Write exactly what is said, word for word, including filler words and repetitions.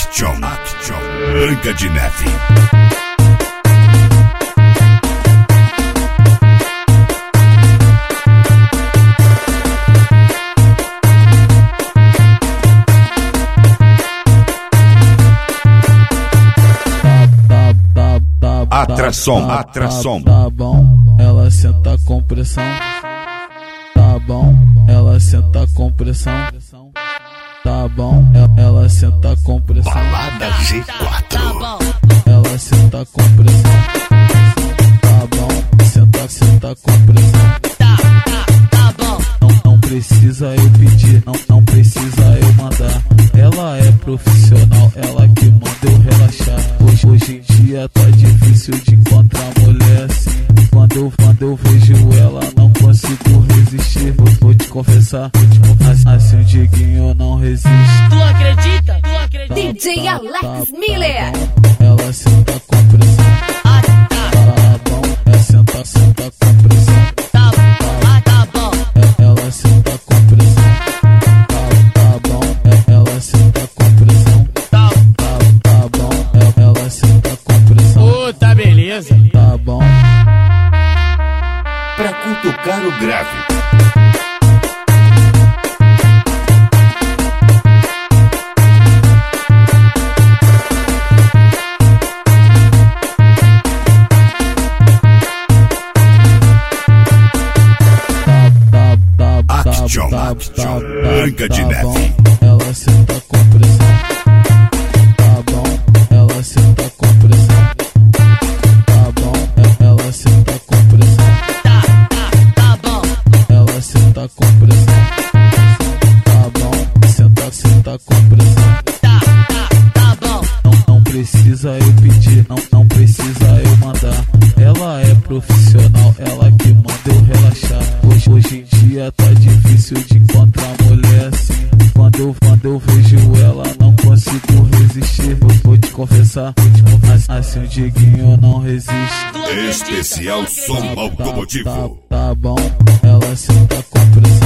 Action, Action, Branca de Neve. Atração, atração. Tá bom, ela senta com pressão. Tá bom, ela senta com pressão. Tá bom, ela senta com pressão. Balada G quatro. Ela senta com pressão. Tá bom, senta, senta com pressão. Tá, tá, tá bom. Não, não precisa eu pedir, não, não precisa eu mandar. Ela é profissional, ela que manda eu relaxar. Hoje, hoje em dia tá difícil de encontrar mulher assim. Quando eu, quando eu vejo ela, não consigo resistir. Vou, vou te confessar, vou te confessar, assim o Diguinho não resiste. Tu acredita? Tu acredita? D J Alex Miller. Tá, ela senta com pressão. Ah, tá. Tá bom, ela senta, senta com pressão. Tá, ah, tá bom. Ela senta com pressão. Tá, tá bom, ela senta com pressão. Tá, Tá, tá bom, ela senta com pressão. ô, tá beleza. Tá bom. Pra cutucar o grave. Action, Action, Branca de Neve. Ela senta com pressão. Tá bom, ela senta com pressão. Tá bom, ela senta com pressão. Tá, tá, tá bom. Ela senta com pressão. Tá bom, senta, senta com pressão. Tá, tá, tá bom. Não, não precisa eu pedir, não, não precisa eu mandar. Ela é profissional, ela que manda eu relaxar. Hoje, hoje em dia tá difícil de encontrar mulher assim. Quando eu, quando eu vejo ela, não consigo resistir. Vou, vou te confessar, vou te confessar, assim o Diguinho não resiste. Tu acredita? Especial Tu som acredita? automotivo. Tá, tá bom, ela senta com pressão.